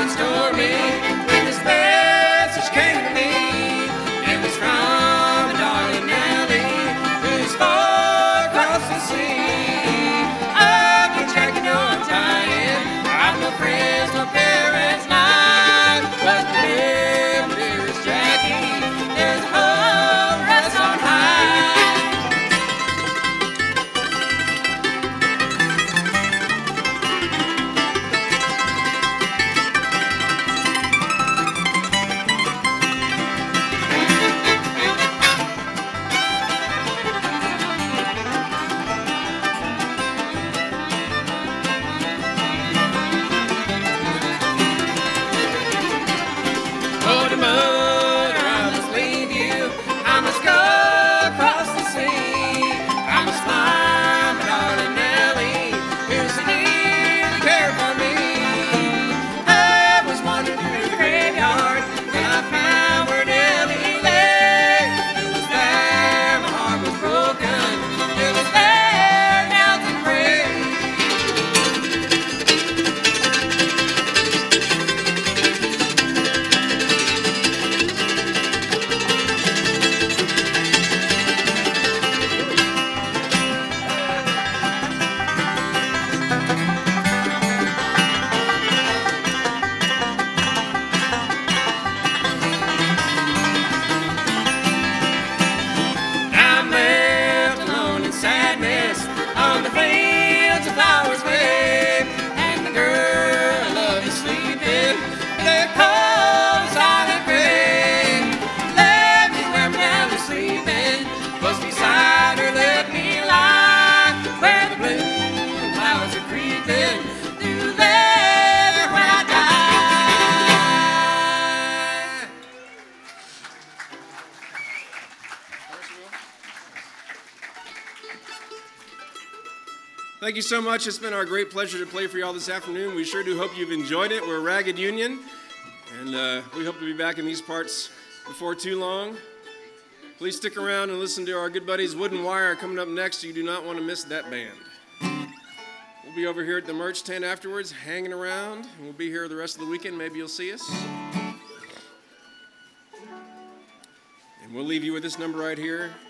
store me when this message came to me. It was from a darling Nellie who's far across the sea. Oh, get Jackie, no, I'm dying. I've no friends, no parents, none. But the dearest Jackie, there's hope rests on high. Oh, the mother, I must leave you. I must go across the sea. I must find my darling Nellie, who's here to care for me. I was wandering through the graveyard when I found where Nellie lay. It was there my heart was broken. It was there knelt and prayed. I'm left alone in sadness on the fields of flowers wave, and the girl I love is sleeping in their cold silent grave. Let me where my is sleeping, close beside her let me lie, where the blue clouds are creeping through there when I die. Thank you so much. It's been our great pleasure to play for you all this afternoon. We sure do hope you've enjoyed it. We're Ragged Union, and we hope to be back in these parts before too long. Please stick around and listen to our good buddies Wooden Wire coming up next. You do not want to miss that band. We'll be over here at the merch tent afterwards, hanging around, and we'll be here the rest of the weekend. Maybe you'll see us. And we'll leave you with this number right here.